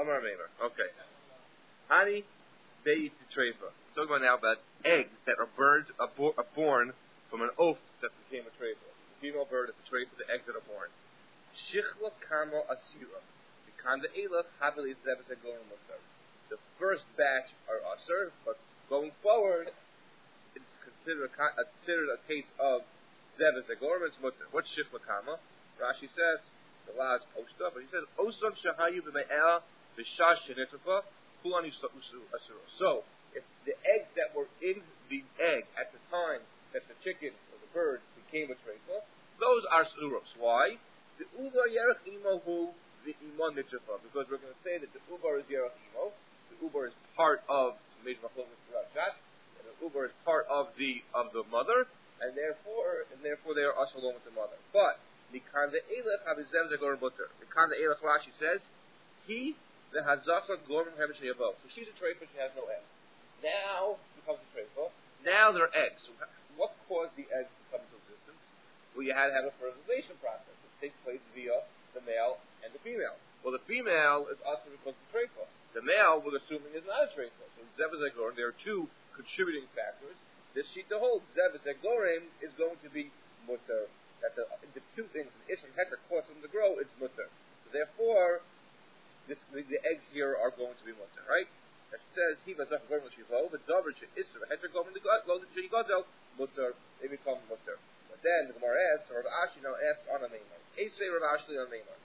Omar Meimer. Okay. Ani Beit Treifa. Talking about now about eggs that are born from an oaf that became a treifa. The female bird is a treifa, the eggs that are born. Shichla Kamo Asira. The first batch are asur, but going forward, it's considered a case of zeves agorim. It's mutter. What's shichla kama? Rashi says the law is posta, but he says oson shahayu b'me'el b'shash shenitrufa kulani asura. So if the eggs that were in the egg at the time that the chicken or the bird became a treifa, those are suros. Why? The uva yerach imohu. The iman nitzafa, because we're going to say that the ubar is yerach imo, the ubar is part of the and the ubar is part of the mother, and therefore they are also along with the mother. But mikan the elech havizem zegor butter. Mikan the elech Rashi says he the hazacha gorm hemeshayavo. So she's a treifa, she has no eggs. Now becomes a treifa. Now they're eggs. So what caused the eggs to come into existence? Well, you had to have a fertilization process that takes place via the male and the female. Well, the female is also because of the treifa. The male, we're assuming, is not a treifa. So zeves agorim, there are two contributing factors. This sheet to hold zeves agorim is going to be mutter. That the two things, the ish and heter, cause them to grow, it's mutter. So therefore, the eggs here are going to be mutter, right? It says he was up going to shivo, the davar she isser, the heter going to go to shigodel, mutter. They become mutter. But then the Gemara asks, or Rav Ashi now asks on a Neymar. Esrei Rav Ashi on a Neymar.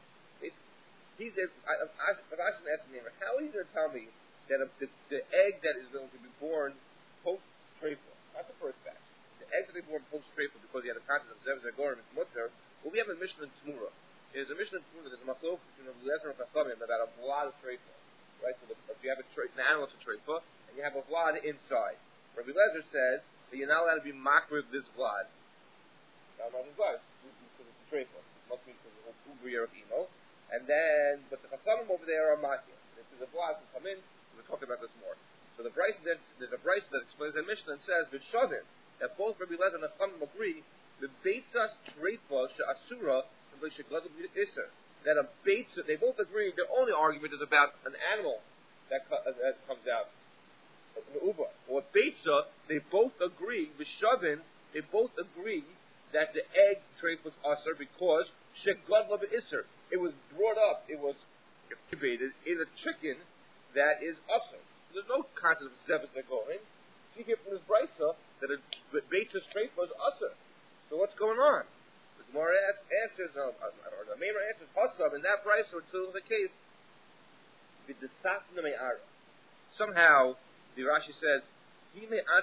He says, Rav Ashi asks a Neymar, how are you going to tell me that the egg that is going to be born post-treifa, not the first batch, the eggs that are born post-treifa because he had a concept of zeves agorim, it's mutter, well, we have a Mishnah in Tmura. There's a Mishnah in Tmura, there's a machlok between Rav Lezer and Chachamim about a vlad of treifa. Right? So if you have an animal to treifa, and you have a vlad inside. Rav Lezer says that you're not allowed to be makriv this vlad. Now, not vlad, because it's a treifa. It must be because of the uber of emo. And then, but the chachamim over there are matir. If the vlad can come in, we'll talk about this more. So the Bryce, there's a Bryce that explains that Mishnah and says v'shavin that both Rabbi Lezer and chachamim agree the beitzas treifa she'asura and v'shegadol b'isser. That a beitza, they both agree. Their only argument is about an animal that comes out, an uba or a beitza. They both agree. V'shavin, they both agree that the egg treifa was usher because shegadol b'isser. It was brought up, it was incubated in a chicken that is usher. There's no concept of zeves agorim. You get from this brisa that a beitza's treifa was usher. So what's going on? The Gemara answers, or the Meimer answers, Hasav, in that brisa, it's still the case. Somehow, the Rashi says, the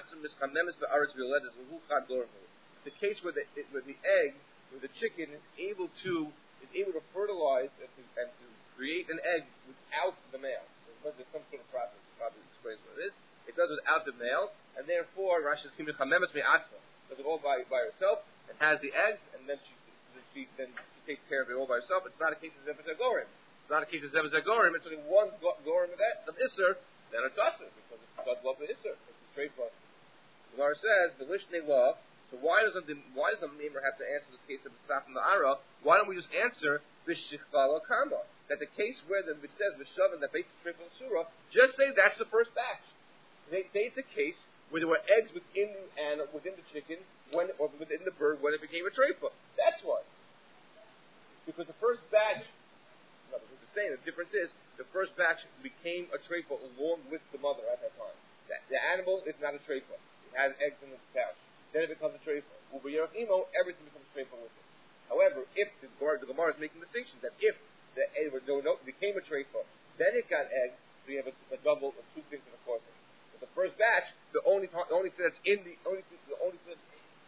case where the egg, where the chicken is able to fertilize and to create an egg without the male. There's some sort of process that probably explains what it is. It does it without the male, and therefore Rashi says, does it all by herself, and has the eggs, and then she takes care of it all by herself. It's not a case of zeves agorim. It's not a case of zeves agorim. It's only one gorim of Isser, then it's usher, because it's God love the Isser. It's a straight one. The Gemara says, the Lishnei law, so why does the Meimer have to answer this case of the Staf and the Ara? Why don't we just answer V'shichvala Kamba? That the case where it says V'shavin, that Beit Triple Surah, just say that's the first batch. It's a case where there were eggs within the chicken, or within the bird when it became a treifa. That's why. Because the first batch, the difference is, the first batch became a treifa along with the mother at that time. The animal is not a treifa. It has eggs in its pouch. Then it becomes a treifa. Uber yerach imo, everything becomes a treifa with it. However, if the Gemara is making the distinction that if the egg became a treifa, then it got eggs, so you have a double of two things in the course. But the first batch, the only thing that's in the only thing that's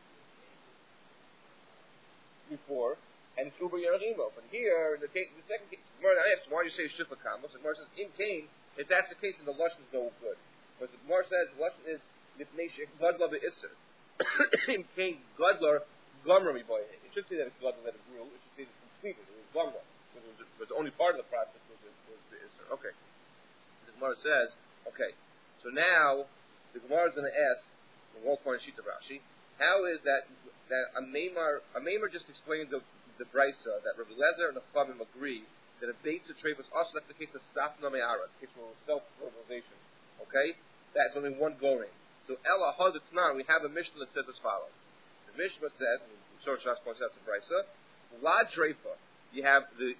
before, and it's uber yerach imo. But here, in the second case, Gemara asks, why do you say shifla kamos? And Gemara says, in Cain, if that's the case, then the lashon is no good. But the Gemara says the lashon is nifnei she'gadla be'isser. In Cain, gadlar gomra miboyeh. It should say that it's gadla that it grew. It should say that it's completed. It was gomra. But the only part of the process was the isser. Okay. The Gemara says, okay. So now the Gemara is going to ask, from one point sheet of Rashi, how is that a Meimer just explained the brisa that Rabbi Lezer and the Chachamim agree that a beit to trade was also that's the case of Safna Me'ara, the case of self-fertilization. Okay? That's only one goring. So Ella Hadatnan, we have a Mishnah that says as follows. The Mishnah says, and Shor Shas points out to Brisa, La Treifa, you have the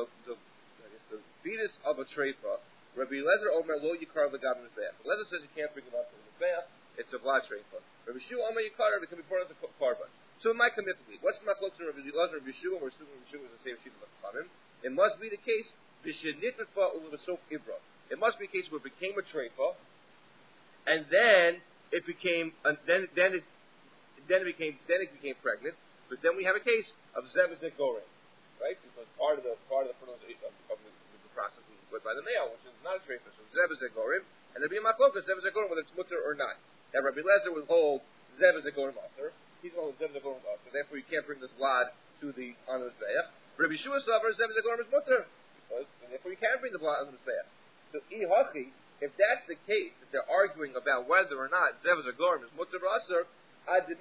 fetus of a treifa. Rabbi Lezer Omer Lo Yikar V'Gam Mizbeach. Lezer says you can't bring it up to the Mizbeach. It's a blood treifa. Rabbi Shua Omer Yikar, it can be poured as a korban. So it might come into what's the machlokes of Rabbi Lezer, Rabbi Shua, or Rabbi Shua is the same sheet of Chachamim. It must be the case B'Shenitfa U'V'Sof Ibra. It must be a case where it became a treifa, and then it became, then it became pregnant. But then we have a case of Zevazek Goring, right? Because part of the fertilization of the process was by the male, which is not a treifa. So Zevazek Goring, and there'd be a machlokas Zevazek Goring whether it's mutter or not. Now Rabbi Lezer would hold Zevazek Goring aser. He's going to hold Zevazek Goring aser. Therefore, you can't bring this blood to the on the mizbeach. Rabbi Shua suffers Zevazek Goring is mutter, because therefore you can't bring the blood on the mizbeach. So ihachi, if that's the case, if they're arguing about whether or not Zevazek Goring is mutter or aser. Why is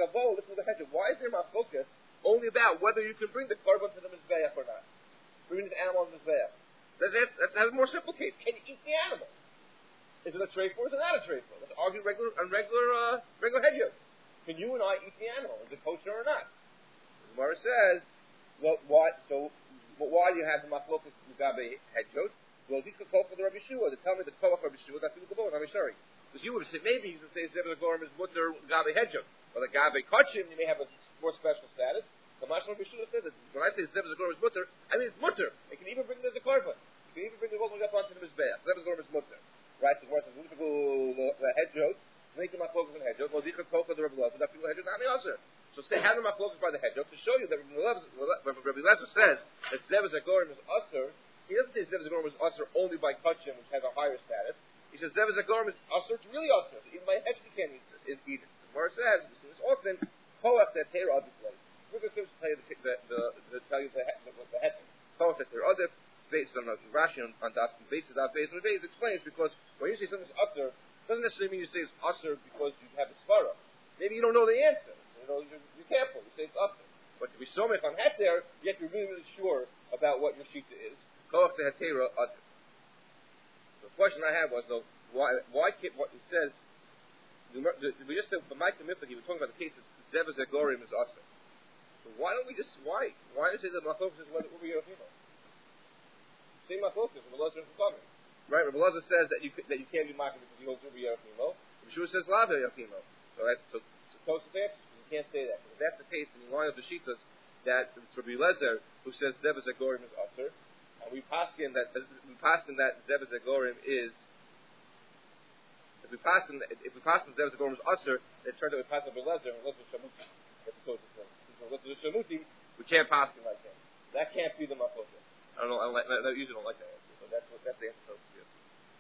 there my focus only about whether you can bring the korban to the mizbeach or not? Bring this animal on the mizbeach. That's a more simple case. Can you eat the animal? Is it a treifa or is it not a treifa? Let's argue regular hedgehog. Can you and I eat the animal? Is it kosher or not? The Gemara says, why do you have the machlokas Mugabe hedgehog? Well, these could call for the Rabbi Shua to tell me the koach Rabbi Shua. That's the Gemara. I'm sorry. Because you would say, maybe you would say Zevazek Gorim is mutter gabe hedgehog. But a gabe kachim, you may have a more special status. The Mashal Rabbi Shua says that when I say Zevazek Gorim is mutter, I mean it's mutter. It can even bring it as a korban. You can even bring the korban up onto the mizbeach. Zevazek Gorim is mutter. Right? So the Gemara says, we need to go the hedgehog, make the machlokas on hedgehog. Well, Zikha Kocha the Rabbi Lezer, that people hedgehog not also. So say have the machlokas by the hedgehog to show you that Rabbi Lezer says that Zevazek Gorim is usher. He doesn't say Zevazek Gorim is usher only by kachim, which has a higher status. He says Zevazek Gorim is usher. It's really usher. So even by hedge you can't eat it. The Gemara says, we see this often. Koach that teir adif lay. We're going to tell you the head. Koach that teir adif. Based on Rashi on Daf Beis Daf Beis and Beis explains because when you say something's usher, doesn't necessarily mean you say it's usher because you have a svara. Maybe you don't know the answer. You're careful. You say it's usher. But to be so much on heter, you have to be really sure about what your shita is. Koach that teir adif. The question I had was, though, why can't, what it says, we just said, for Mike the Miflagi, we're talking about the case of Zevazek Gorim is Asa. So why don't we just, why do you say that Machlokas is whether Ubi Yerachimo? Same Machlokas, Rabbi Lezer is coming. Right, Rabbi Lezer says that you can't be Machlokas because he holds Ubi Yerachimo. Rabbi Shua says Lav Yerachimo. So Tosfos answers, you can't say that. If that's the case, then you line up the Shitas that it's Rabbi Lezer who says Zevazek Gorim is Asa. And we paskin that Zevazek Gorim is. If we paskin Zevazek Gorim is usher, it turns out we paskin Rabbi Lezer and Lezer Shamuti. That's the closest thing. Lezer Shamuti, we can't paskin like him. That can't be the machlokas. I usually don't like that answer, but that's the answer Tosfos gives.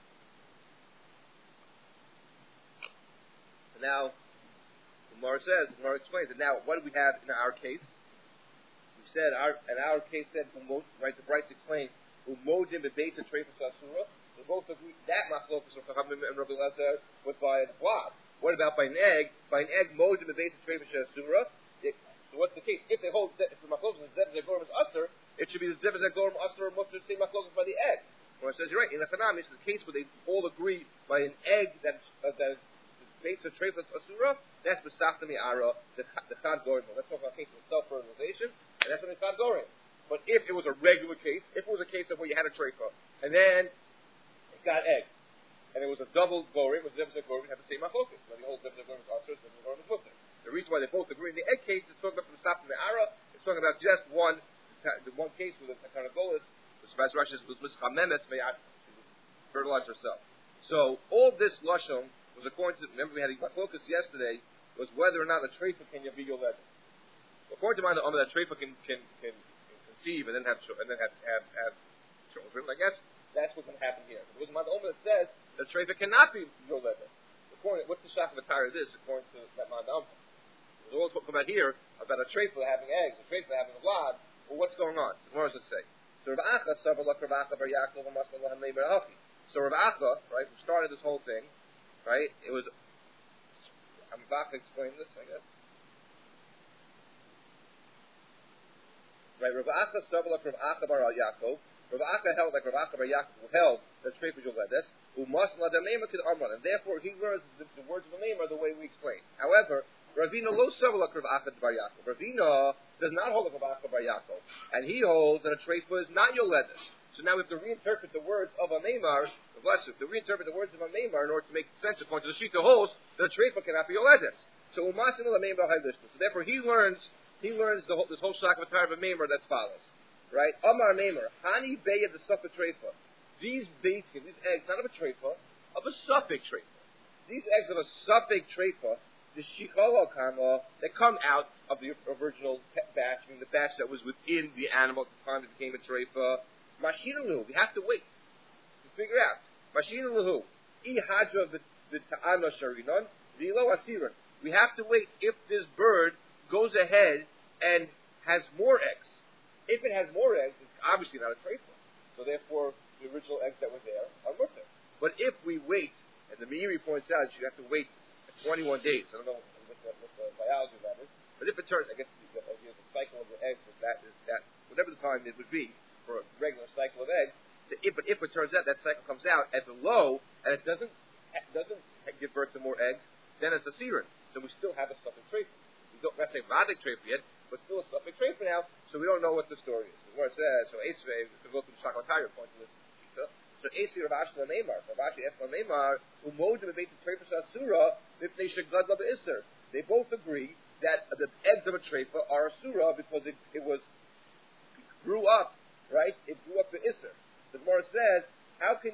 And now, the Gemara explains that now what do we have in our case? Said in our case right, the Bryce explained umodim bebeitza treifas asura. They both agree that machlokas of Chachamim and Rabbi Lezer was by a blob. What about by an egg? By an egg modim bebeitza treifas asura. So what's the case? If they hold that if the machlokas is Zevazek Gorim is usher, it should be the Zevazek Gorim usher must the same machlokas by the egg. When it says you're right in the Chanam, it's the case where they all agree by an egg that beitza treifas asura. That's besachta mi'ara the chad gorim. Let's talk about a case of self-fertilization. And that's when it's not goring. But if it was a regular case, if it was a case of where you had a treifa, and then it got eggs, and it was a double goring, with Zevazek Gorim, you have the same machlokas. When the whole Zevazek Gorim is also, Zevazek Gorim is mutter. The reason why they both agree in the egg case is talking about the Saf and the Ara, it's talking about just the one case with a Tarnagolis, which Rabbi Rashi was Mischamemes, may fertilize herself. So all this Lashon was according to, remember we had a machlokas yesterday, was whether or not the treifa can be your legends. According to my Omer, that treifa can conceive and then have children. I guess that's what's going to happen here. There was my Omer that says that treifa cannot be yoledet. What's the shach of a tire of this? According to that man Omer, we're all talking about here about a treifa having eggs, a treifa having a blood. Well, what's going on? So what does it say? So Rav Acha Savar Lach Rav Acha Bar Yaakov Amasla Lahem Leiber Hachi. So Rav Acha, right, who started this whole thing, right? It was. I'm about to explain this, I guess. Right, Rav Acha Savar Lach Rav Acha Bar Yaakov Rav Acha held, like Rav Acha Bar Yaakov held, that treifa yoledes, u'mas ladamema kid amran, and therefore he learns the words of the name are the way we explain. However, Ravina lo savalak Rav Acha Bar Yaakov. Ravina does not hold like Rav Acha Bar Yaakov, and he holds that a treifa is not yoledes. So now we have to reinterpret the words of a Meimar, bless you, to reinterpret the words of a Meimar in order to make sense according to the Shita holds that a treifa cannot be yoledes. So u'masin ladamema haylishna. So therefore he learns this whole shak of a Meimar that's follows. Right? Amar Meimar, Hani Beya the Suffolk Treifa. These beitzim, these eggs, not of a treifa, of a Suffolk treifa. These eggs of a Suffolk treifa, the Shichala Kama, that come out of the original batch, meaning the batch that was within the animal at the time it became a treifa. Mashinalu, we have to wait to figure out. Mashinalu, I Hadra the Ta'ana Sharinon, Vilo Asiran. We have to wait if this bird goes ahead and has more eggs. If it has more eggs, it's obviously not a treifa. So therefore, the original eggs that were there are worth it. But if we wait, and the Meiri points out, you have to wait 21 days. I don't know what the biology of that is. But if it turns, I guess the cycle of the eggs is that whatever the time it would be for a regular cycle of eggs. But if it turns out that cycle comes out at the low and it doesn't give birth to more eggs, then it's a siren. So we still have a Suffolk treifa. We don't not say Vadik treifa yet, but still a Suffolk treifa now. So we don't know what the story is. The word says so. Esrei, we can go to the Shakatari point to this. So Esrei Rav Ashi Neimar. Rav Ashi asked Neimar, Umodim Beit Treifa Asura, Mipnei Shegad Laba Iser. They both agree that the eggs of a treifa are asura because it grew up, right? It grew up the Iser. The Gemara says, how can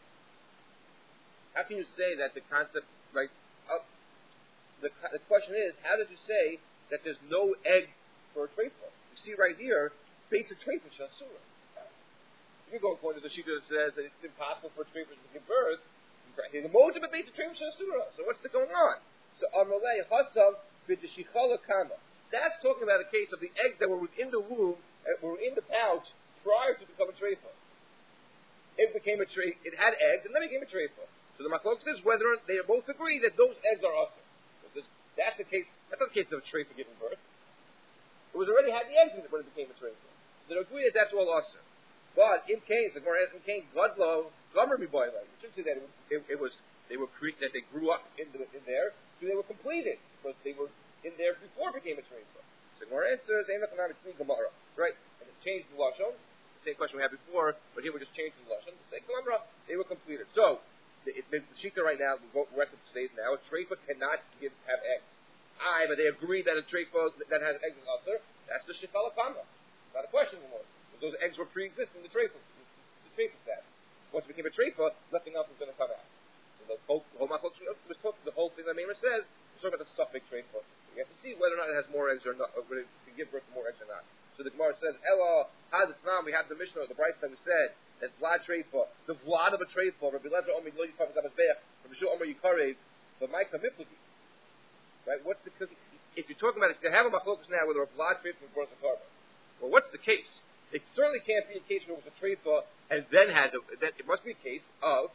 you say that the concept, right? The question is, how did you say that there's no egg for a treifa? You see right here, Beitz treifa asura. If you go according to the Shita that says that it's impossible for a treifa to give birth, the motive of Beitz treifa asura. So what's going on? So Amalei Hasav b'deshichala kama. That's talking about a case of the eggs that were within the womb, were in the pouch prior to becoming a treifa. It became a treifa. It had eggs, and then it became a treifa. So the machlokes is whether they both agree that those eggs are usher. That's the case. That's not the case of a treifa giving birth. It was already had the eggs in it when it became a treifa. So they agree that that's all usher. But in case, the Gemara asks in case Godlo Gomer Miboila, you shouldn't say that that they grew up in there, so they were completed because they were in there before it became a treifa. So the Gemara answers, Gemara, right? And it changed the lashon. The same question we had before, but here we're just changing the lashon. The same Gemara, they were completed. So the shita right now, the rest of the stays now, a treifa cannot have eggs. But they agree that a treifa that has eggs is usher. That's the shikala kama. Not a question anymore. Those eggs were pre-existing the treifa status. Once it became a treifa, nothing else is going to come out. So the whole thing that Meimer says is talking about the Suffolk treifa. You have to see whether or not it has more eggs or not, or whether it can give birth to more eggs or not. So the Gemara says, Ella, Hadithnam, we have the Mishnah, the Bryce that we said, that Vlad treifa, the Vlad of a treifa, Rabbi Lezer Omer Lo Yikar Zabazbeach, Rabbi Shua Omer Yikarev, but Micah Miflagi. Right? What's the, if you're talking about, if you have a machlokus now whether a Vlad treifa was born as a carbon, well, what's the case? It certainly can't be a case where it was a treifa and then it must be a case of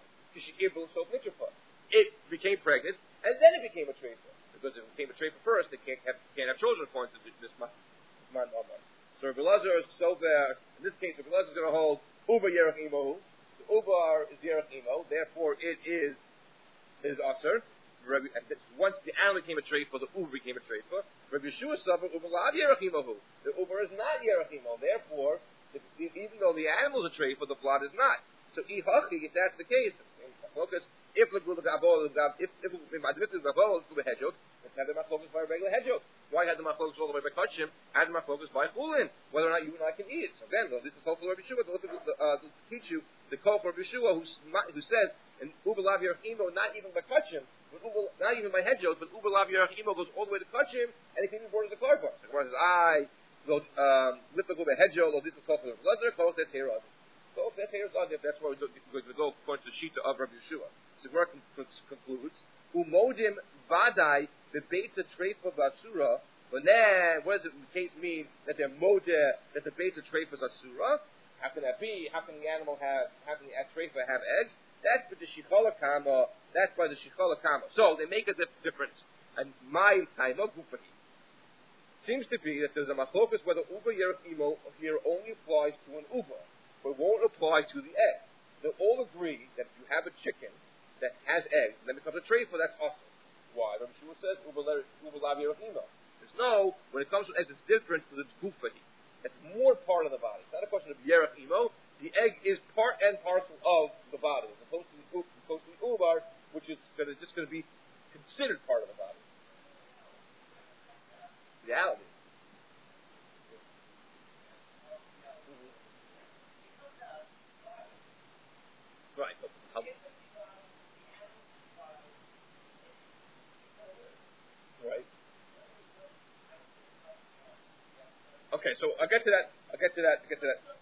it became pregnant and then it became a treifa. Because if it became a treifa first, they can't have children according to this man. So Rabbi Elazar is so there. In this case, Rabbi Elazar is going to hold Uba Yerach Imo. The Ubar is Yerach Imo, therefore it is Aser. Once the animal became a treifa, the Uber became a treifa. Rabbi Yeshua suffered Uber Lav Yerach Imo. The Uber is not Yerach Imo, therefore, even though the animal is a treifa, the blood is not. So Ihachi, if that's the case, focus. If let's have the machlokus by a regular hedgehog. Why had the machlokus all the way by kachim? Had the machlokus by chulin? Whether or not you and I can eat it. So again, this is the Rabbi Yeshua. To teach you the call for Rabbi Yeshua, who says in Ubalav Yerachimo, not even by kachim, not even by hedgehog, but Ubalav Yerachimo goes all the way to kachim, and it can be born as a karban. So the Gemara says, I go lift the hedgehog. This is the call for Rabbi Lezer. Call that here. That's why we go according to the shita of Rabbi Yeshua. So the Gemara concludes, Umodim vadai the beitza treifa basura. But then, what does the case mean that they're modeh, that the beitza treifa is asura? How can that be? How can the treifa have eggs? That's by the shichala kama. That's by the shichala kama. So they make a difference. And my time of gufani seems to be that there's a machlokus whether uba yerachimo here only applies to an uba, but won't apply to the egg. They'll all agree that if you have a chicken that has eggs, and then becomes a treifa, that's awesome. Why? Rabbi Shua says, there's no, when it comes to eggs, it's different because it's gufahi. It's more part of the body. It's not a question of yerach imo. The egg is part and parcel of the body, as opposed to the ubar, which is just going to be considered part of the body. Reality. Right. Right. Okay, so I'll get to that. Get to that in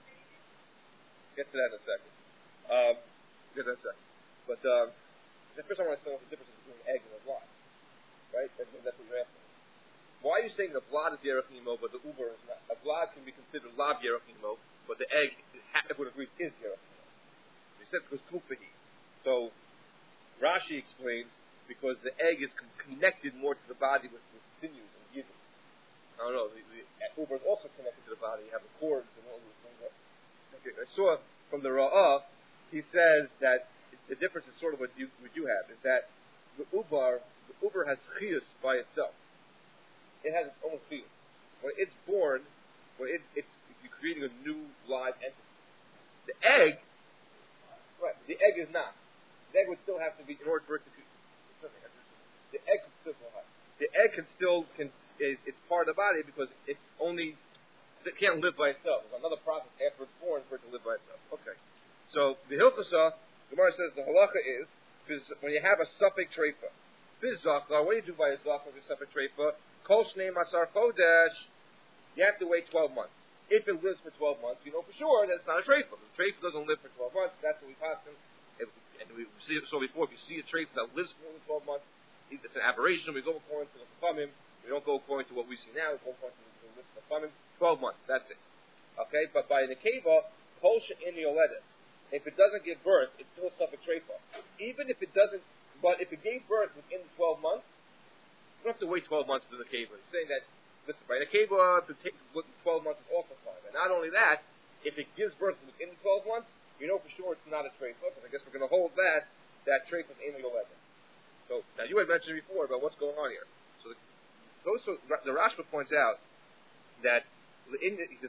a second. Get to that in a second. But the first I want to know what the difference is between an egg and a vlad. Right? That's what you're asking. Why are you saying the vlad is yerach nimo, but the uber is not? A vlad can be considered lav yerach nimo, but the egg, everyone agrees, is yerach nimo. He said because kufahi. So Rashi explains because the egg is connected more to the body with sinews and giving. I don't know. The uber is also connected to the body. You have the cords and all these things. Okay, I saw from the Ra'ah, he says that the difference is sort of what you have is that the uber has chiyus by itself. It has its own chiyus. When it's born, it's you're creating a new live entity. The egg. Right, the egg is not. The egg would still have to be in order for it to. The egg can still have. The egg it's part of the body because it's only. It can't live by itself. There's another process after it's born for it to live by itself. Okay. So the Hilchasa, the Gemara says the halacha is when you have a suffix treifa. This zakla, what do you do by a zakla with a suffix treifa? Kol shnei masar chodesh. You have to wait 12 months. If it lives for 12 months, you know for sure that it's not a treifa. The treifa doesn't live for 12 months. That's what we pass him. And we saw before, if you see a treifa that lives more than 12 months, it's an aberration. We go according to the Chachamim. We don't go according to what we see now. We go according to the list of Chachamim. 12 months. That's it. Okay? But by nekeva, kol she'en yoledes. If it doesn't give birth, it's still a suffix treifa. Even if it doesn't, but if it gave birth within 12 months, you don't have to wait 12 months for the nekeva. He's saying that, listen, by nekeva, to take 12 months is also fine. And not only that, if it gives birth within 12 months, you know for sure it's not a treifa, because I guess we're going to hold that treifa is en yoledes. So, now you had mentioned before about what's going on here. So the Rashba points out that he says,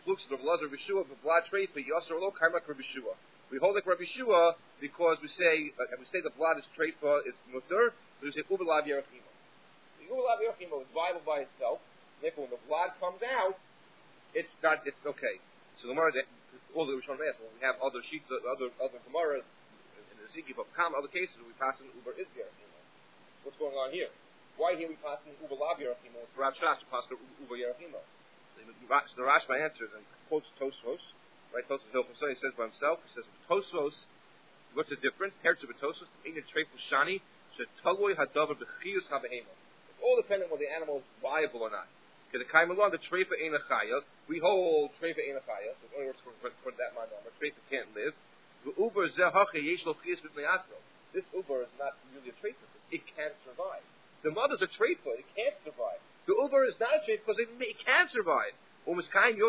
we hold like Rabbi Shua because we say the blood is treifa is mutter, but we say ubelav yerachimo. The ubelav yerachimo is viable by itself. Therefore, when the blood comes out, it's okay. So the Gemara, all the Rishonim ask, well, we have other sheets, other Gemaras in the Zikif of Kam, other cases where we pass in uber is yerachimo. What's going on here? Why here we pass in ubelav yerachimo? For Rav Shach to pass in uber yerachimo. The Rashba answers and quotes Tosfos. Right, Tosfos Hilchos. He says by himself. He says Tosfos. What's the difference? Herzog Tosfos. Ein treifu shani shetaloi hadavar b'chiyus habehema. It's all depending on whether the animal is viable or not. Okay, the kaim along the treifa ein achaya. We hold treifa ein achaya. So it only works for that man. Treifa can't live. The uber zehache yesh lo chiyus b'meiasko. This uber is not really a treifa. It can't survive. The mother's a treifa. It can't survive. The uber is not a treifa because it can't survive. So even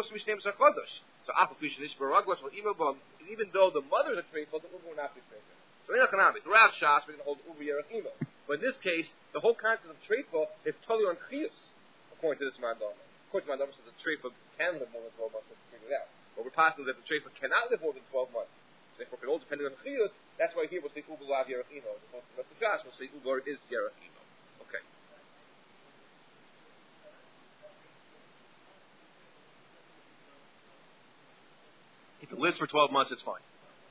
though the mother is a treifa, the uber will not be a treifa. So in economics, the Rav Shas, we're going to hold uber yerachimo. But in this case, the whole concept of treifa is totally on chiyus, according to this mandama. According to mandama, says the treifa can live more than 12 months. Let's figure it out. But we're positive that the treifa cannot live more than 12 months. Therefore, it all depending on chiyus. That's why here we'll say uber lav yerachimo. As opposed to the Shas, we'll say uber is yerachimo. Okay. If it lives for 12 months, it's fine.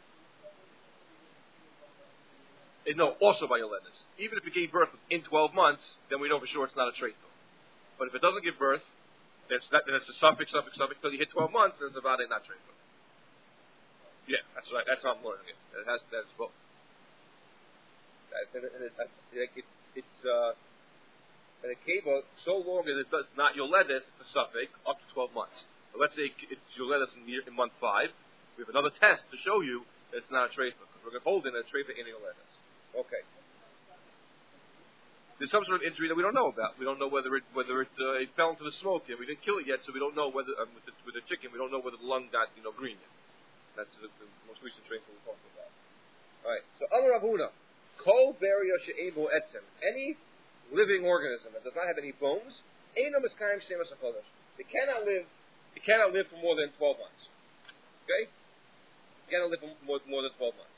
No, also by Yoledis. Even if it gave birth in 12 months, then we know for sure it's not a treifa. But if it doesn't give birth, then it's a suffix until you hit 12 months, then it's about a not treifa. Yeah, that's right. That's how I'm learning it. That's both. It's in a keva, so long as it's not Yoledis, it's a suffix up to 12 months. But let's say it's Yoledis in month 5. We have another test to show you that it's not a treifa, because we're going to hold in a treifa in Yoledis. Okay. There's some sort of injury that we don't know about. We don't know whether it fell into the smoke yet. We didn't kill it yet, so we don't know whether with the chicken we don't know whether the lung got green yet. That's the most recent drink that we're talking about. Alright, so Amar Rav Huna, Kol Beria She'evo Etzem, any living organism that does not have any bones, Eino Miskayim Shemas HaChodesh. It cannot live for more than 12 months. Okay? It cannot live for more than 12 months.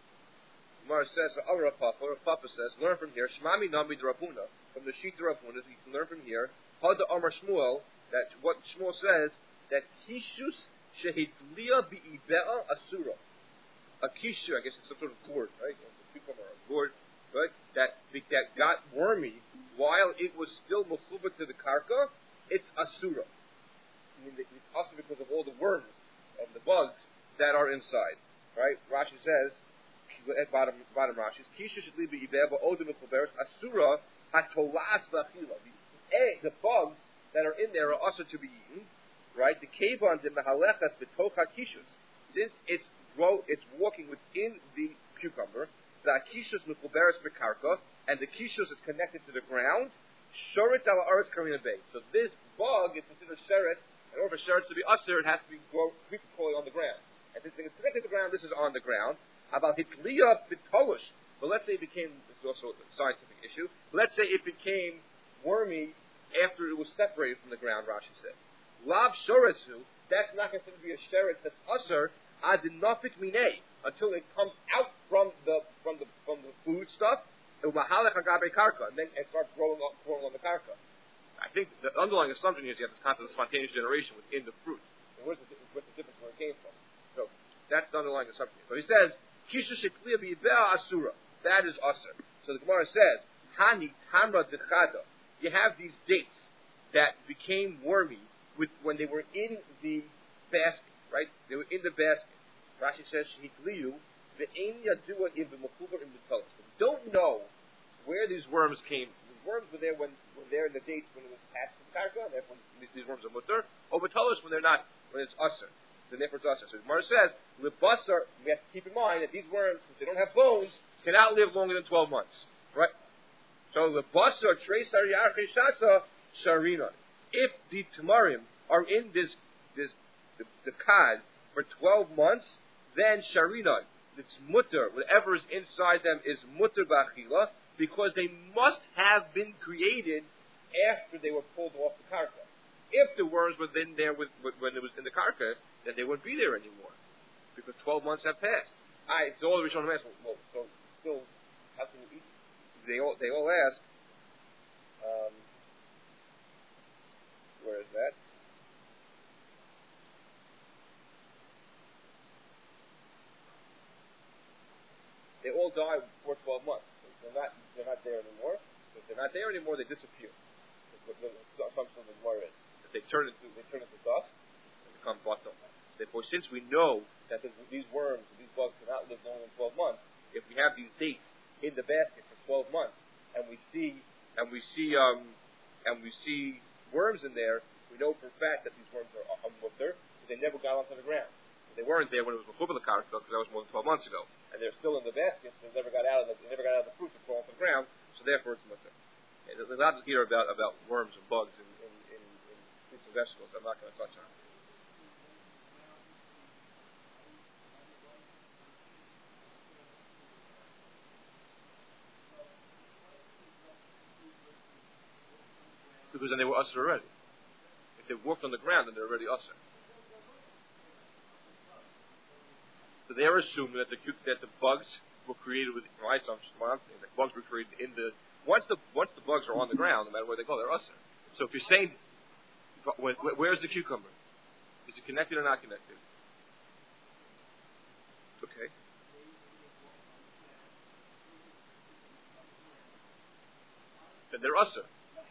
Gemara says, Rav Papa says, learn from here, Shmami Nami de Rav Huna, from the sheet of Rav Huna, you can learn from here, Hada Amar Shmuel, that what Shmuel says, that Kishus Shehidliya Bi'ibea Asura. A kishu, I guess it's some sort of gourd, right? A cucumber, a gourd, right? That got wormy while it was still mechuba to the karka, it's asura. I mean, it's also because of all the worms and the bugs that are inside, right? Rashi says, at bottom Rashi, kishu should leave be'ibeba odem mechuberes asura hatolas v'achila. The bugs that are in there are also to be eaten, right? The kevan de mehalechas b'tocha kishus, since it's walking within the cucumber. The kishus mechuberes bekarka, and the kishus is connected to the ground. Shoret ala aretz karina bay. So this bug is considered sheret, and in order for sheret to be usher, it has to be growing on the ground. And this thing is connected to the ground. This is on the ground. About hitliya bitolush. But let's say it became. This is also a scientific issue. Let's say it became wormy after it was separated from the ground. Rashi says, lav shoresu. That's not considered to be a sheret. That's usher. Adinofik minay, until it comes out from the food stuff, and then it starts growing on the karka. I think the underlying assumption here is you have this concept of spontaneous generation within the fruit. And what's the difference where it came from? So that's the underlying assumption. So he says, Kisha shekliya bi'ibea asura. That is asur. So the Gemara says, Hani tamra dechada. You have these dates that became wormy when they were in the basket, right? They were in the basket. Rashi says, "Shehitliyu ve'ein yadua im b'mechubar im b'talus." We don't know where these worms came. The worms were there when they're in the dates when it was attached to the karka, and therefore these worms are mutter. Or b'talus when they're not, when it's usher. Then therefore it's usher. So the Gemara says, "Lebasar." We have to keep in mind that these worms, since they don't have bones, cannot live longer than 12 months, right? So lebasar trei sariyar cheshasa sharina. If the tamarim are in the cod for 12 months, then sharina, it's mutter, whatever is inside them is mutter b'achila, because they must have been created after they were pulled off the karka. If the worms were in there when it was in the karka, then they wouldn't be there anymore, because 12 months have passed. Alright, so all the Rishonim ask, well, so still, how can we eat? They all ask, where is that? They all die before 12 months. So they're not there anymore. If they're not there anymore, they disappear. That's what the assumption of the Gemara is. If they turn into dust and become batal. Therefore, since we know that these worms, these bugs cannot live longer than 12 months, if we have these dates in the basket for 12 months, and we see worms in there, we know for a fact that these worms are mutter, because they never got onto the ground. They weren't there when it was before the karka, because that was more than 12 months ago, and they're still in the basket, so they never got out of the fruit to fall off the ground. So therefore, it's mutter. Okay, there's a lot here about worms and bugs in fruits and vegetables. I'm not going to touch on. Because then they were usher already. If they walked on the ground, then they're already usher. So they're assuming that the bugs were created with my assumption. The bugs were created in the once the bugs are on the ground, no matter where they go, they're usher. So if you're saying, where's the cucumber? Is it connected or not connected? Okay. Then they're usher.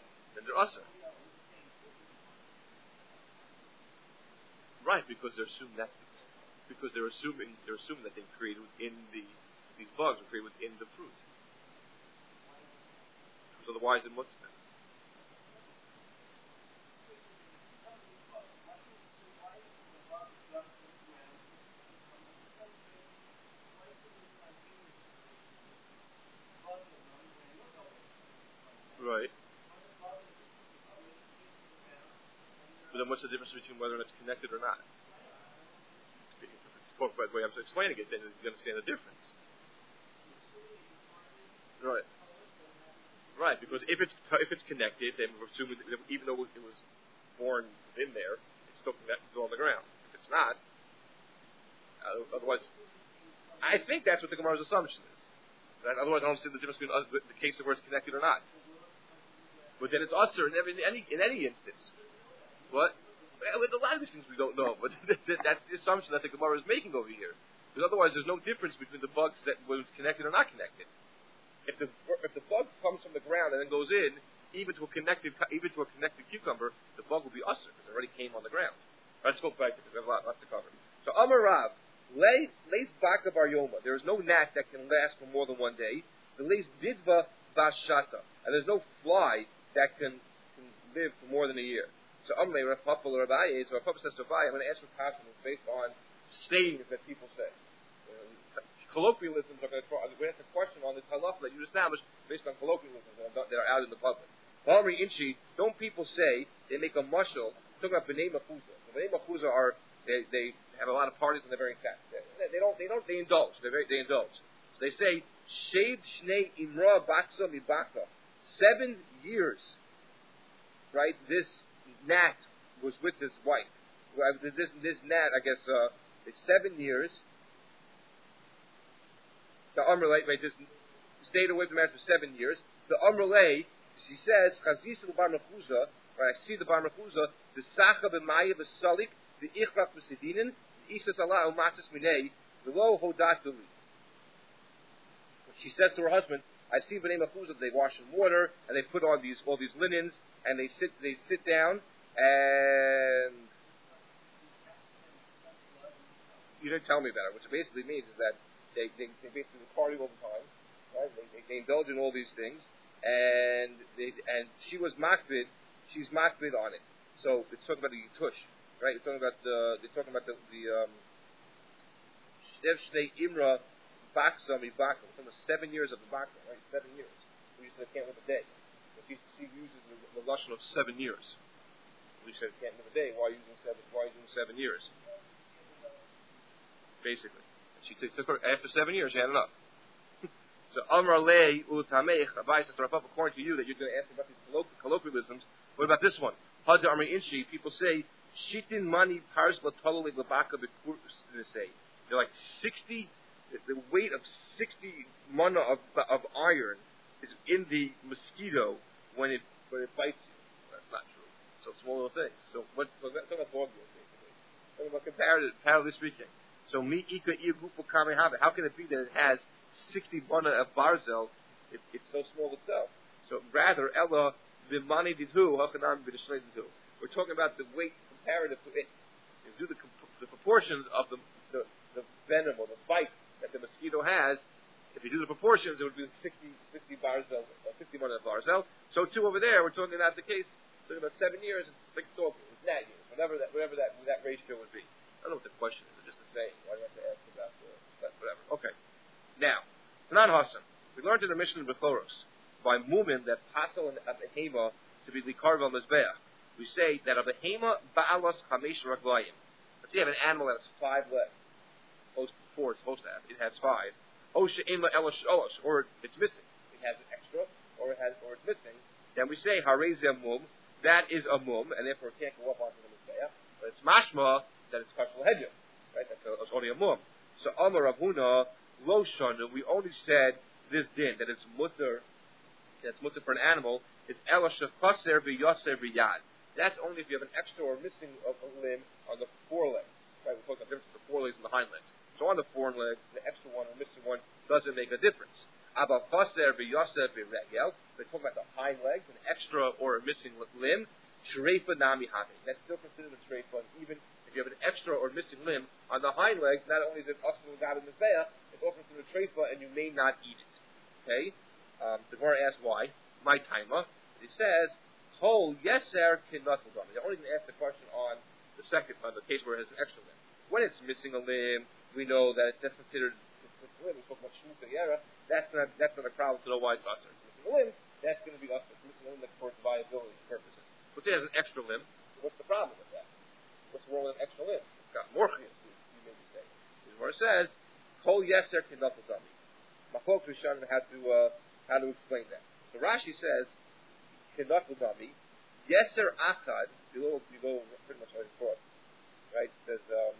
Right, because they're assuming that. Because they're assuming that they created within these bugs were created within the fruit. Because otherwise, it must. Right. But then, what's the difference between whether it's connected or not? If it's spoke about the way I'm explaining it, then you understand the difference. Right. Right, because if it's connected, then we're assuming that even though it was born in there, it's still connected, still on the ground. If it's not, otherwise, I think that's what the Gemara's assumption is. Right? Otherwise, I don't see the difference between the case of where it's connected or not. But then it's usher in any instance. What? With a lot of these things we don't know, but that's the assumption that the Gemara is making over here. Because otherwise, there's no difference between the bugs that whether it's connected or not connected. If the bug comes from the ground and then goes in, even to a connected cucumber, the bug will be usher because it already came on the ground. All right, let's go back to it. We have a lot to cover. So Amar Rav, leis baka bar yoma. There is no gnat that can last for more than one day. The leis didva bashata, and there's no fly that can live for more than a year. So Amrei Rav Papa Rav so Rav Papa says to Abaye, I'm going to answer a question based on sayings that people say. Colloquialisms are going to answer a question on this halacha that you established based on colloquialisms that are out in the public. Amri Inchi, don't people say they make a mushal talking about B'nai Machuzah? The B'nai Machuzah are they have a lot of parties and they're very fat. They indulge. They indulge. So they say Shed Shnei Imra Baksa Mibaka. 7 years, right? This gnat was with his wife. This gnat, I guess, 7 years. The Amrulay, right, just stayed away from the man for 7 years. The Amrulay, she says, Chazisa Bar Mechuzah, right, I see the Bar Mechuzah, the Sacha b'Maya b'Salik, the Ichrach b'Sedinin, the Isas Allah u'Matzis Minei, the Lo Hodatuli. She says to her husband, I've seen B'nai Mechuzah, they wash in water, and they put on all these linens, and they sit down, and you didn't tell me about it, which basically means is that they basically party all the time, right? They indulge in all these things, and she was makbid. She's makbid on it. So it's talking about the tush, right? It's talking about the Shnei Imra Baksa Mibaka. We're talking about 7 years of the Baksa, right? 7 years. We said can't live a day. But she uses the lashon of 7 years. We said can't live a day. Why are you using 7 years? Basically. She took her after 7 years. She had enough. So Amar Lei Utameich Abai says to Rav, according to you that you're going to ask about these colloquialisms. What about this one? Hada Amri Inshi. People say Shitin Mani Pars Latolali Labaka Bekurse. They're like 60. The weight of 60 mana of iron is in the mosquito when it bites you. That's not true. So small little things. So what's talking about dog years basically? Talking about comparatively speaking. So mi ika gufu kamehave. How can it be that it has 60 mana of barzel? It's so small itself. So rather ella v'mani didhu hakanam v'dishnei didhu. We're talking about the weight comparative to it. You do the proportions of the venom or the bite that the mosquito has. If you do the proportions, it would be 60 barzel, 60 mana of barzel. So too over there, we're talking about the case. Talking about 7 years. It's like talking. It's gnat years. Whatever that ratio would be. I don't know what the question is. It's just a saying. Why do I have to ask about that? Whatever. Okay. Now, Tanan Hassan. We learned in the Mishnah in Bechoros by Mumin that Pasal and Abehema to be Likarva Mizbeach. We say that Abehema Ba'alos Chamesh Raglayim. Let's say you have an animal that has 5 legs. Supposed to 4. It's supposed to have. It has 5. Osha Ema Elosh Olosh, or it's missing. It has an extra, or it's missing. Then we say Harezia Mum. That is a mum, and therefore it can't go up onto the Mizbeach. But it's mashma that it's kashal hedya, right? That's only a mum. So Amar Rav Huna lo shana. We only said this din that it's mutter. That's mutter for an animal. Is elasha chaser v'yaser v'yad. That's only if you have an extra or missing of a limb on the forelegs, right? We're talking about the difference between the forelegs and the hind legs. So on the forelegs, the extra one or missing one doesn't make a difference. About chaser v'yaser v'regel. They're talking about the hind legs, an extra or a missing limb. Shreifa nami hati. That's still considered a shreifa, even if you have an extra or missing limb on the hind legs, not only is it usher without a mizbeach, it's also considered a treifa, and you may not eat it. Okay? The Gemara asks why. My timer. It says, "Hol yeser kinnatul dami." They're only going to ask the question on the second, on the case where it has an extra limb. When it's missing a limb, we know that that's considered missing limb. We talk about shmuta yera. That's not a problem to know why it's usher. It's missing a limb. That's going to be usher. It's missing a limb that for its viability purposes. But it has an extra limb. What's the problem with that? What's wrong with an extra limb? It's got more chiyus, you maybe say. Gemara says, Kol Yeser Kinafel Dami. Machok Rishonim how to explain that. So Rashi says, Kinafel Dami, Yeser Achad, you go pretty much right across, right? It says, I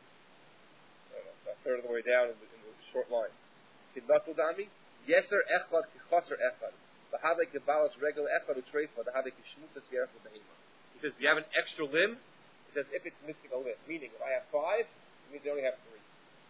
don't know, a third of the way down in the short lines. Kinafel Dami, Yeser Echad Kichaser Echad. The Havek Gebalas Regel Echad Utreifa, the Havek Shmutas Yerach Behema. He says, if you have an extra limb, it says if it's missing a limb. Meaning, if I have 5, it means I only have 3.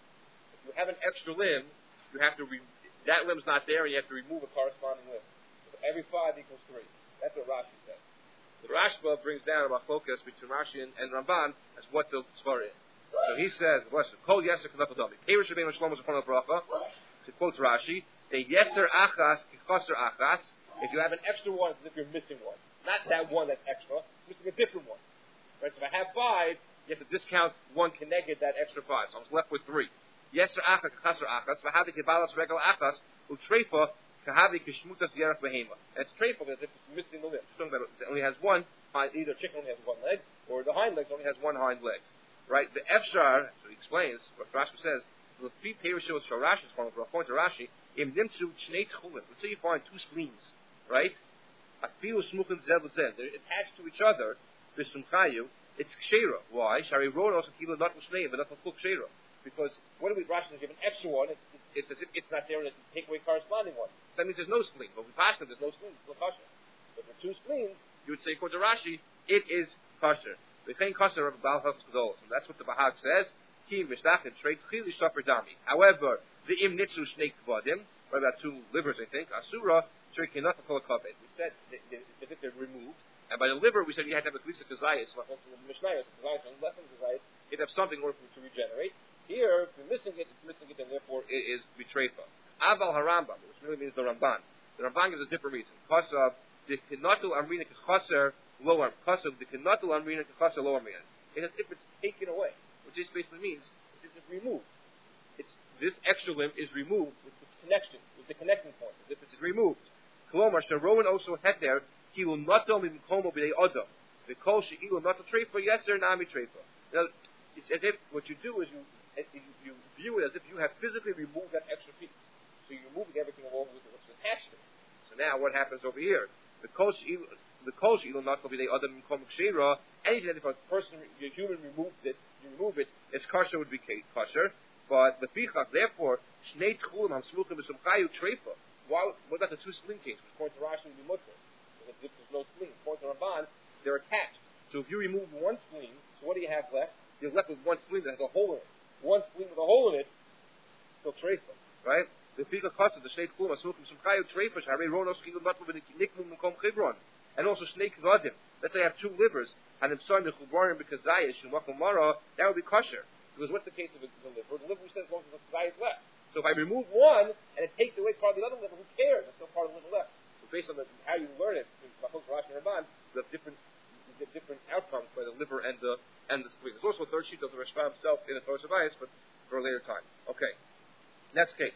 If you have an extra limb, you have to that limb's not there, and you have to remove a corresponding limb. So every 5 equals 3. That's what Rashi says. The Rashba brings down about focus between Rashi and Ramban as what the Svar is. So he says, Kol Yeser Knafel Dami. Perish Rabbeinu Shlomo Zechron Bracha. To quote Rashi, the Yeser Achas Kichaser Achas. If you have an extra one, it's as if you're missing one. Not that one that's extra, missing a different one. Right? So if I have 5, you have to discount one connected that extra 5. So I'm left with 3. Yeser Achas Kichaser Achas. V'havi Kebalas Regel Achas. Utreifa. Kahavi Kishmutas Yerach Behema. And it's treifa as if it's missing the limb. It only has one hind, either chicken only has one leg, or the hind legs only has one hind legs. Right? The Efshar, so he explains, what Rashi says, the 3 perishos for Rashi's form, for according to Rashi, im nimtzu shnei tchulim. Let's say you find 2 spleens, right? Afilu smuchin zed l'zed. They're attached to each other, b'sumchayu, it's kshera. Why? Shari road also kilo not l'shnei, but not l'kul kshera. Because what do we Rashi give an extra one? It's as if it's not there and it take away corresponding one. That means there's no spleen. But we pass them, there's no spleen, it's no kosher. But for 2 spleens, you would say, according to Rashi, it is kosher. V'chein kosher of Baal Chafetz Gadol. And that's what the Bahag says. Ki mishtachin treit chili shaper dami. However, the im nitzu shnei kvadim, or about 2 livers, I think, asura treit kinot kol kabed. We said that if they're removed, and by the liver we said you had to have a klisa kazayis. So the Mishnah, kazayis and less than kazayis, you'd have something in order for it to regenerate. Here, if you're missing it, it's missing it, and therefore it is betreifa. Aval harambam, which really means the Ramban. The Ramban gives a different reason. Because of the kinatul amrina kechaser lo amrina. Because of the kinatul amrina kechaser lo amrina. It's as if it's taken away, which just basically means it is removed. This extra limb is removed with its connection, with the connecting point, as if it's removed. Kolomar sharowan also heter ki will not only mikomo b'dei adam. The kol she'ilu not a treifa yeser nami treifa. Now, it's as if what you do is you view it as if you have physically removed that extra piece. So you're removing everything along with what's attached to it. So now what happens over here? The kol she'ilu not only b'dei adam mikomo kshera. Anything that if a person, a human removes it, you remove it, its kosher would be kosher. But the fichach, therefore, shnei tchulim hamsmuchim b'sumchayu treifa. What about the 2 spleen case, which according to Rashi would be mutter? Because if there's no spleen, according to Ramban, they're attached. So if you remove 1 spleen, so what do you have left? You're left with 1 spleen that has a hole in it. 1 spleen with a hole in it, still treifa, right? The fichach cost of the shnei tchulim hamsmuchim b'sumchayu treifa sharei ronos kilu matlu v'nikmum m'kom chibron, and also shnei kvadim. Let's say I have 2 livers, and I'm starting to chubarim because zayis shumakum mara, that would be kosher. Because what's the case of the liver? The liver says as long as the zayis left. So if I remove one and it takes away part of the other liver, who cares? There's still part of the liver left. So based on how you learn it, in Machok Rashi and Ramban, you have different outcomes by the liver and the spleen. There's also a 3rd sheet of the Rashba himself in the Torah Savayis, but for a later time. Okay. Next case.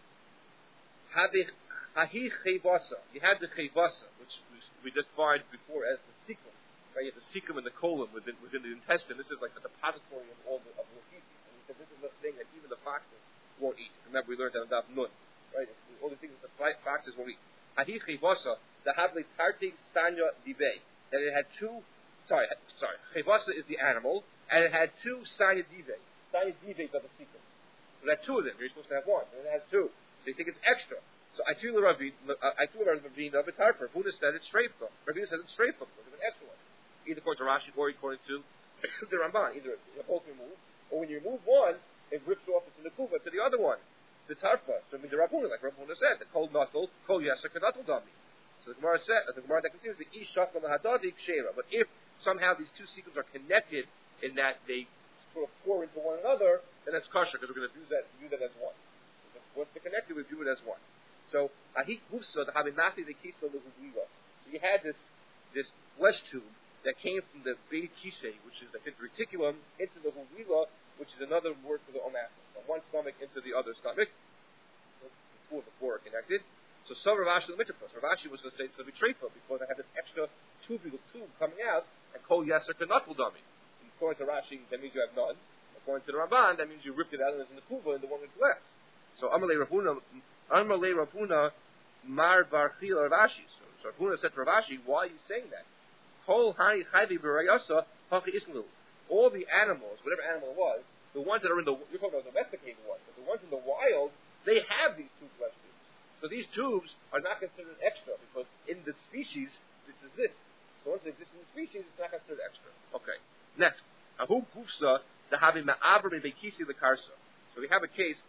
Hahi chayvasa. You had the chayvasa, which we defined before as the sequence. Right? You have the cecum and the colon within the intestine. This is like the depository of all the feces. And he said this is the thing that even the foxes won't eat. Remember, we learned that in Daf Nun. Right? All the things that the foxes won't eat. Hahi chayvasa, the havli tarte sanya dive. That it had 2. Sorry. Chayvasa is the animal, and it had 2 sanya dive. Sanya dives are the cecum. So it had 2 of them. You're supposed to have 1, and it has 2. So you think it's extra. So I told Ravina Vitarfer. Buddha said it's streifa. Ravina said it's streifa because of an extra one. Either according to Rashi or according to the Ramban. Either they're both removed, or when you remove one, it rips off into the kuva to the other one, the tarfa. So I mean the Rabuna, like Rabuna said, the kol natal, kol yeser kanatal dami. So the Gemara said, the Gemara that continues, the ish shakal lahadadi kshera. But if somehow these 2 sequences are connected in that they sort of pour into one another, then that's kosher because we're going to view that as one. Once they're connected, we view it as one. So ahik gufsa the habinati the kisa lehuviva. So you had this flesh tube that came from the beit kisei, which is I think the reticulum, into the huviva, which is another word for the omasa. From one stomach into the other stomach. The 4 are connected. So some Rav Ashi the mitzvah. Rav Ashi was going to say it's a betreifa because I have this extra tube coming out and kol yeser kanatul dami. According to Rashi, that means you have none. according to the Ramban, that means you ripped it out and it's in the kuva and the one that's left. So Amalei Rabuna, Mar Barchil Ravashi. So Rabuna said to Ravashi, why are you saying that? Kol Hani Chayvi B'Rayasa Hachi Islu. All the animals, whatever animal it was, the ones that are in the, you're talking about the domesticated ones, but the ones in the wild, they have these two flesh tubes. So these tubes are not considered extra because in the species this exists. So once it exists in the species, it's not considered extra. Okay. Next, Ahu Gufsa the Havi Ma'abra Bekisi the Karsa. So we have a case.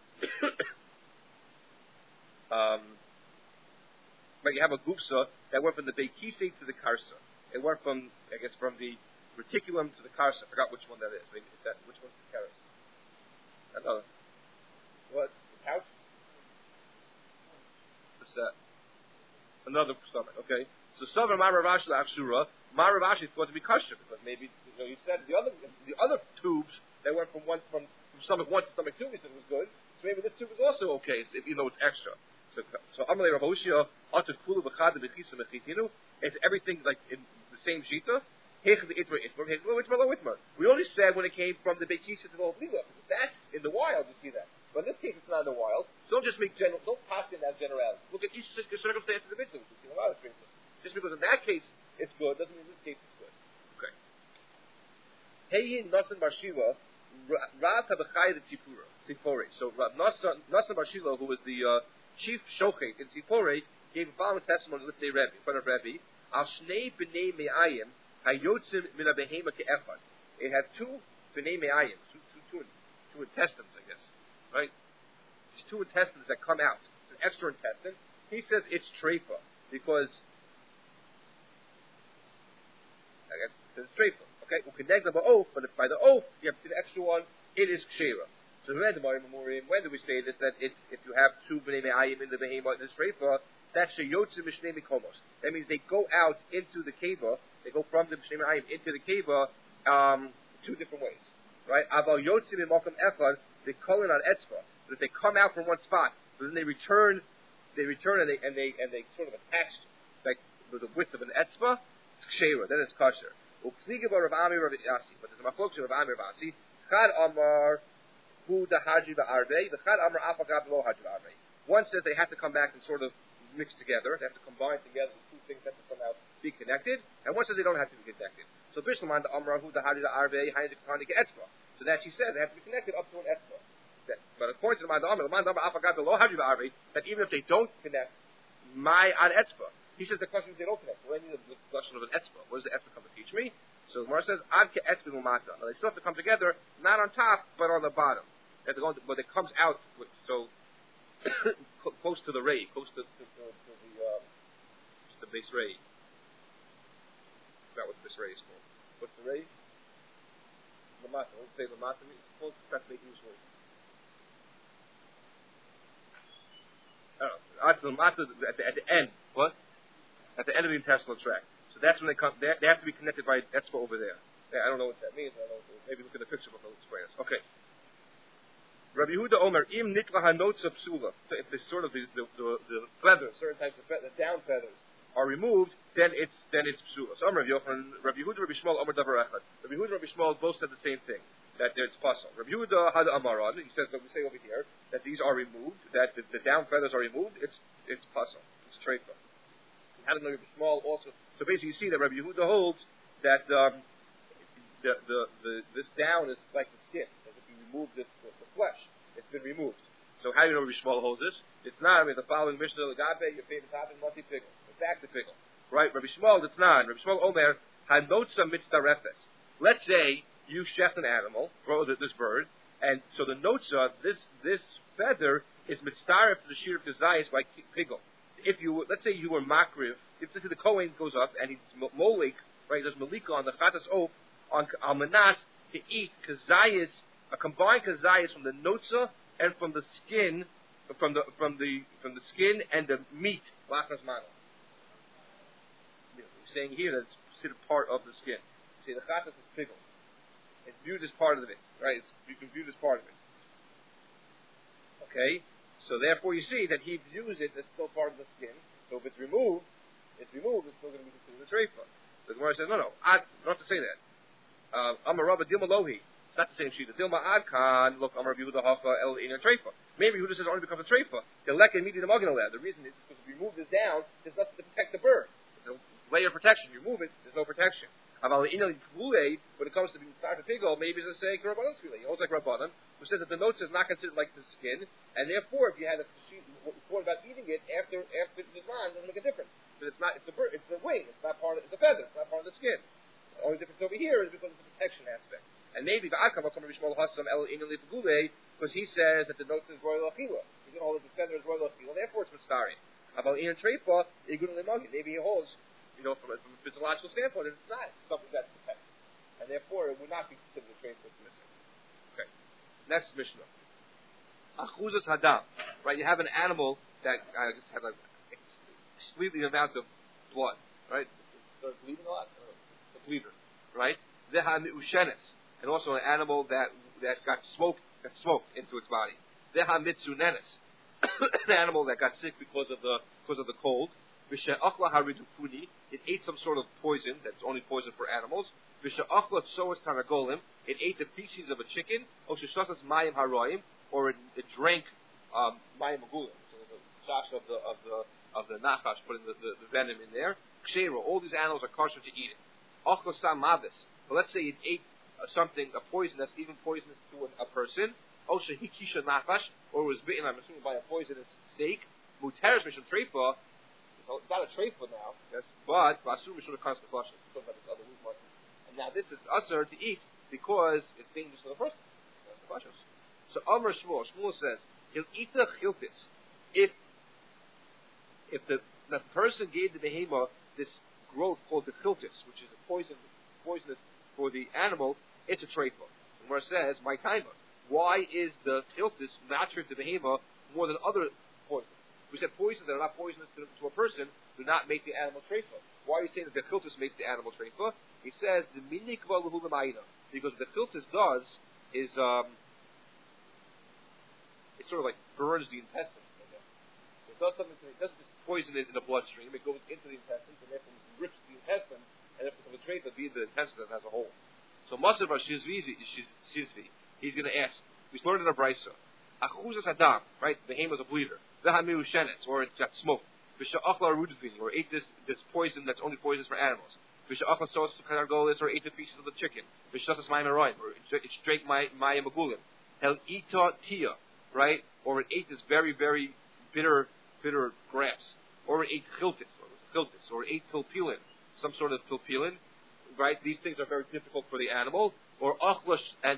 But you have a Gufsa that went from the Bekisi to the Karsa. It went from, I guess, from the reticulum to the Karsa. I forgot which one that is. Maybe that, which one's the Karsa? Another. What? The couch? What's that? Another stomach. Okay. So Savra Maravashi Akshura, Maravashi thought to be kosher because maybe you said the other tubes that went from stomach 1 to stomach 2 he said was good. So maybe this tube is also okay, even though it's extra. So Amalei Ravoshia Atakulu B'Chad B'Chisa Mechitinu. It's everything like in the same shita. We only said when it came from the Bekisa to the Obliga, because that's in the wild, you see that. But in this case, it's not in the wild. So don't just make don't pass in that generality. Look at each circumstance individually. You see a lot of things. Just because in that case it's good, doesn't mean in this case it's good. Okay. Heyin Nasan Barshiva, Rav Tabachai the Tzipore. So Rav Nasan Barshiva, who was the chief shochet in Tzipore, gave a following testimony with the Rebbe, in front of Rebbe. Al Shnei B'nei Me'ayim, Hayotzim Mina Behema Ke'echad. It had two B'nei Me'ayim, two intestines, I guess. Right? These two intestines that come out. It's an extra intestine. He says it's treifa, because it's treifa. Okay? But if by the oath, you have to see the extra one, it is kshera. So when do we say this? That it's, if you have two B'nei Me'ayim in the Behema, in this treifa, that's Sheyotzim Mishnei Mikomos. That means they go out into the keva, they go from the Mishnei Me'ayim into the keva, two different ways. Right? Aval Yotzim Imokim Echad, they call it on etzva. But if they come out from one spot, but then they return and they sort of attach like with the width of an etzva, it's kshera, then it's kosher. Upliga Rav Ami Rav Yasi, but there's a machlokes of Rav Ami Rav Yasi. Chad Amar Hu da Haji Ba'arvei, the Chad Amar Afagab Lo Haji Ba'arvei. One says they have to come back and sort of mix together, they have to combine together, the two things have to somehow be connected, and one says they don't have to be connected. So Bishlam the Amar Hu da Haji Ba'arvei, Haji Kanika Etzva. So that she said they have to be connected up to an etzva. But according to the Amar Afagab Lo Haji Ba'arvei, that even if they don't connect my on etzva, he says the question is they don't connect. So I need the question of an etzva. What does the etzva come to teach me? So the Gemara says, Ad ke etzva mumata. Now they still have to come together, not on top, but on the bottom. But it comes out, so close to the ray, close to the base ray. I forgot what the base ray is called. What's the ray? Lamata. What does it say Lamata means? It's called to make use of. At the end. What? At the end of the intestinal tract. So that's when they come. They have to be connected by etzva over there. I don't know what that means. Maybe look at the picture book. I'll explain it. Okay. Rabbi Yehuda Omer im nitla hanotza psula. So if the sort of the feathers, certain types of feathers, the down feathers, are removed, then it's psula. So Rabbi Yehuda, Rabbi Shmuel Omer davar echad. Rabbi Yehuda, Rabbi Shmuel both said the same thing, that it's possible. Rabbi Yehuda had amaran. He says that we say over here that these are removed, that the down feathers are removed. It's possible. It's treifa. How did Rabbi Shmuel also? So basically, you see that Rabbi Yehuda holds that this down is like the skin. As if you remove the flesh, it's been removed. So how do you know Rabbi Shmuel holds this? It's not. I mean, the following Mishnah, Lagabe, your favorite topic, Mati Pickle. It's back to pickle. Right? Rabbi Shmuel, it's not. Rabbi Shmuel Omer, Hanotza Mitzdarefes. Let's say you chef an animal, this bird, and so the notza, this feather, is mitzdaref to the shear of kazayis by pickle. If you, let's say you were makriv, if the Kohen goes up and he's molik, right, he does malika on the chatas oaf, on manas, to eat kazayis, a combined kazayis from the notza and from the skin, from the skin and the meat, lachas mana. We're saying here that it's considered part of the skin. See, the chatas is pickle. It's viewed as part of it, right? You can view it as part of it. Okay? So therefore you see that he views it as still part of the skin. So if it's removed, it's still going to be considered a treifa. The Gemara says, no, not to say that. Amar Rabba Dilmalohi. not the same sheet. Dilma Adkan, look, Amar Yehuda Hacha El Ina Treifa. Maybe Yehuda says it only becomes a Treifa. The Lek and Midi the Magen Aleh. The reason is because if you move this down, there's nothing to protect the bird. There's no layer of protection. You move it, there's no protection. Aval Ina Pule, when it comes to being started pigo, maybe it's say Rabbanan Skile. He holds like Rabbanan, who says that the notes is not considered like the skin, and therefore, if you had a sheet, thought about eating it after the man, doesn't make a difference. But it's not. It's the bird. It's the wing. It's not part of. It's a feather. It's not part of the skin. The only difference over here is because of the protection aspect. And maybe the Akam will come to Rishmol Hassam El Inali Pagule, because he says that the notes is Royal Achila. He's going to hold that the feather is Royal Achila, therefore it's Mustari. About Ian Treifa, maybe he holds, from a physiological standpoint, it's not something that's protected. And therefore it would not be considered a Treifa that's missing. Okay. Next Mishnah. Achuzas Hadam. Right, you have an animal that has a completely amount of blood. Right? Starts bleeding a lot. The bleeder. Right? Zeha Mi'ushenes. And also an animal that got smoked into its body. Zeha mitzunenes, an animal that got sick because of the cold. V'she'achla haridufuni, it ate some sort of poison that's only poison for animals. V'she'achla tsoas tanagolim, it ate the feces of a chicken. O sheshasas mayim haroim, or it drank mayim agulim, so the sash of the nachash, putting the venom in there. Kshera, all these animals are kosher to eat it. Achla sam mavis, but let's say it ate something, a poison that's even poisonous to a person, or was bitten, I'm assuming, by a poisonous snake. Muteres mishum treifa. It's not a treifa now, yes, but assume mishum comes to flush. Talking about this other root mark. And now this is usher to eat because it's dangerous to the person. So Amr Shmuel says he'll eat the chiltis if the person gave the behema this growth called the chiltis, which is a poisonous for the animal. It's a treifa. And where it says, my timer, why is the chiltis matter to behema more than other poisons? We said poisons that are not poisonous to a person do not make the animal treifa. Why are you saying that the chiltis makes the animal treifa? He says, the minikva l'hulamayna, because what the chiltis does is, it sort of like burns the intestines. It does something, it doesn't just poison it in the bloodstream, it goes into the intestines, and therefore rips the intestines, and therefore becomes a treifa, be the intestine as a whole. So Masav Shizvi, he's going to ask. We learned in a brisa. Achuzas Adam, right? The ham was a bleeder. V'hamiu shenes, or it got smoked. V'sha'achla rudifini, or ate this poison that's only poisonous for animals. V'sha'achla sos kanargolis, or ate the pieces of the chicken. V'shasas mayim aroim, or it drank mayim agulim. Hel ita tia, right? Or it ate this very, very bitter grass. Or it ate chiltis, or it ate pilpilin, some sort of pilpilin. Right, these things are very difficult for the animal. Or achlas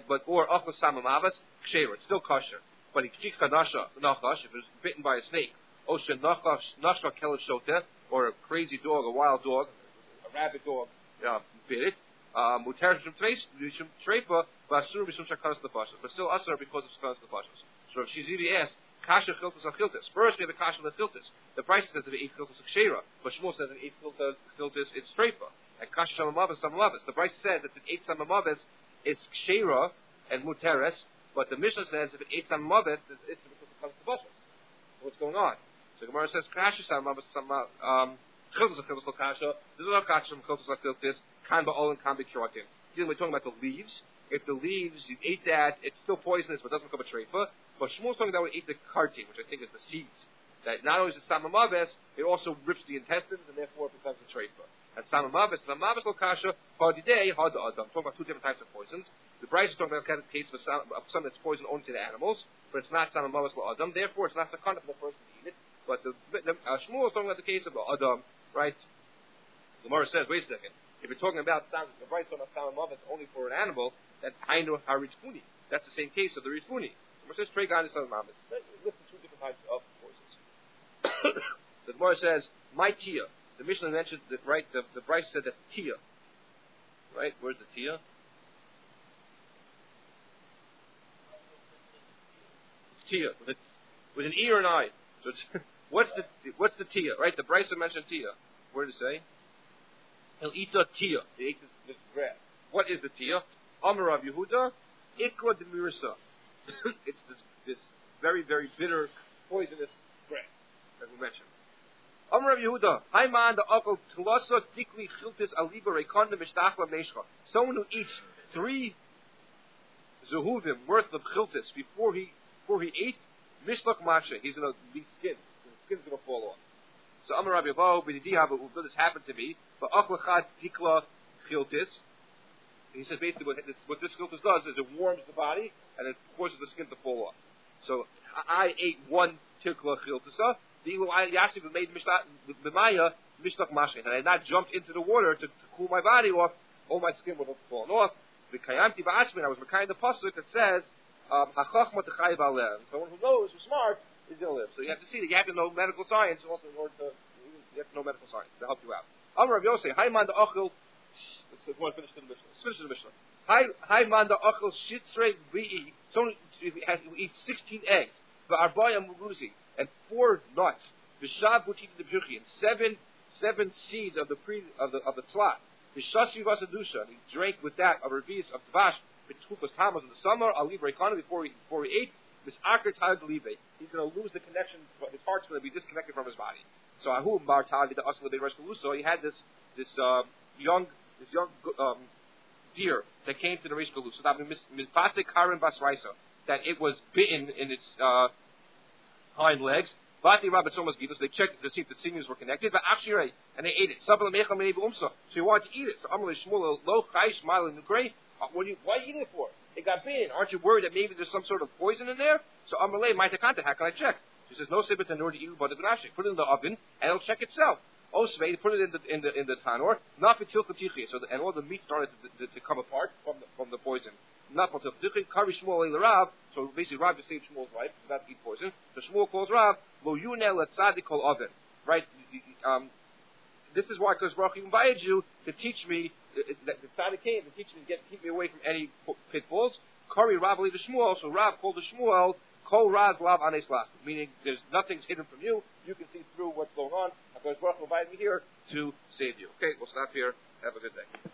samamavas ksheira. It's still kosher, but ikchika nachash if it's bitten by a snake. Osha nashva keleshoteh, or a crazy dog, a wild dog, a rabid dog bit it. Mutar shum treifa v'asur b'shum shakanas lefashos, but still asur because of shakanas lefashos. So if Shizivi asks, kasha chiltus achiltus. First we have the kasha lefiltus. The price says that it ate chiltus ksheira, but Shmuel says that it ate chiltus it's treifa. And kasha samamavis. The Bryce says that if it ate samamavis, it's ksheira and muteres, but the Mishnah says if it ate samamavis, it's because it comes to bashas. What's going on? So Gemara says kasha samamavis chiltus achiltus kasha. This is not kasha chiltus achiltus. Kan ba'ol and kan b'kiratin. We're talking about the leaves. If the leaves you ate that, it's still poisonous, but it doesn't become a treifa. But Shmuel's talking about we ate the kartin, which I think is the seeds. That not only is it samamavis, it also rips the intestines, and therefore it becomes a treifa. And samamavis lo kasha, hadidei had adam. Talking about two different types of poisons. The Bryce is talking about a case of something that's poison only to the animals, but it's not samamavis lo adam. Therefore, it's not sakana for the person to eat it. But the Shmuel is talking about the case of adam, right? The Gemara says, wait a second. If you're talking about the Bryce talking about samamavis only for an animal, then hainu haritfuni. That's the same case of the ritfuni. The Gemara says tregan is samamavis. Listen two different types of poisons. The Gemara says, my tia. The Mishnah mentioned that, right? The Bryce said that tia, right? Where's the tia? It's tia with an e or an I. So it's, what's the tia, right? The Bryce mentioned tia. Where did it say? He'll eat the tia. He ate this grass. What is the tia? Amar Rav Yehuda, ikra de mirsa. It's this very, very bitter, poisonous grass that we mentioned. Amar Rav Yehuda, Haiman the Akol Tulasa Dikli Chiltis Aliba Rekonda Mishtachla Meshcha. Someone who eats three Zehuvim, worth of chiltis, before he ate, Mishlach Masha, he's going to be skinned. The skin's going to fall off. So Amar Rabbi Avo, this happened to me, but Achlachad Tikla Chiltis. He said basically what this chiltis does is it warms the body and it causes the skin to fall off. So I ate one Tikla Chiltisa, I actually made Mimaya Mishlach Masha, and I had not jumped into the water to cool my body off, all my skin would have fallen off. The Kayamti Ba'achmin, I was Mekayim the pasuk that says, HaChachma T'chayiv Aleh. Someone who knows, who's smart, is going to live. So you have to see that you have to know medical science also in order to, you have to know medical science to help you out. Amar Rav Yosef, Hai man da achil, let's finish the Mishnah. Let's finish the Mishnah. Hai man da achil shitzrei v'i, someone who eats 16 eggs, v'arbaya muguzi, and 4 nuts, v'shav which eat the b'juchi, and 7 seeds of the tzlat, v'shasi v'asadusha, and he drank with that a revis of tvash, v'tchupas tamas in the summer, I'll leave Reikana before he ate, he's going to lose the connection. His heart's going to be disconnected from his body. So Ahu Bar Tagi the Asla de Reshkaluso, he had this young deer that came to the Reshkaluso. That Mifasik Karim Basraisa, that it was bitten in its hind legs. Vati Rabbat Somas Gidos, they checked to see if the sinews were connected, but actually, and they ate it. So he wanted to eat it. So Amalei Shmuel Lo Chaish Mile in the Gray. Why are you eating it for? It got bitten. Aren't you worried that maybe there's some sort of poison in there? So Amalei Maitakanta, how can I check? She says, no sibit nor to eat but the grashik. Put it in the oven and it'll check itself. Osvei, put it in the tanor, not for tilkatichi. So and all the meat started to come apart from the poison. Not for tilkatichi. Kari Shmuel Rav. So basically Rav just saved Shmuel's life, not to eat poison. So Shmuel calls Rav, Lo yunel letzadik kol oven. Right? This is why because Baruch invited you to teach me, the tzaddik came to teach me to keep me away from any pitfalls. Kari Rav leave the Shmuel, so Rav called the Shmuel, Kol Raz Lav Anes Lav, meaning nothing's hidden from you. You can see through what's going on. Because Baruch invited me here to save you. Okay, we'll stop here. Have a good day.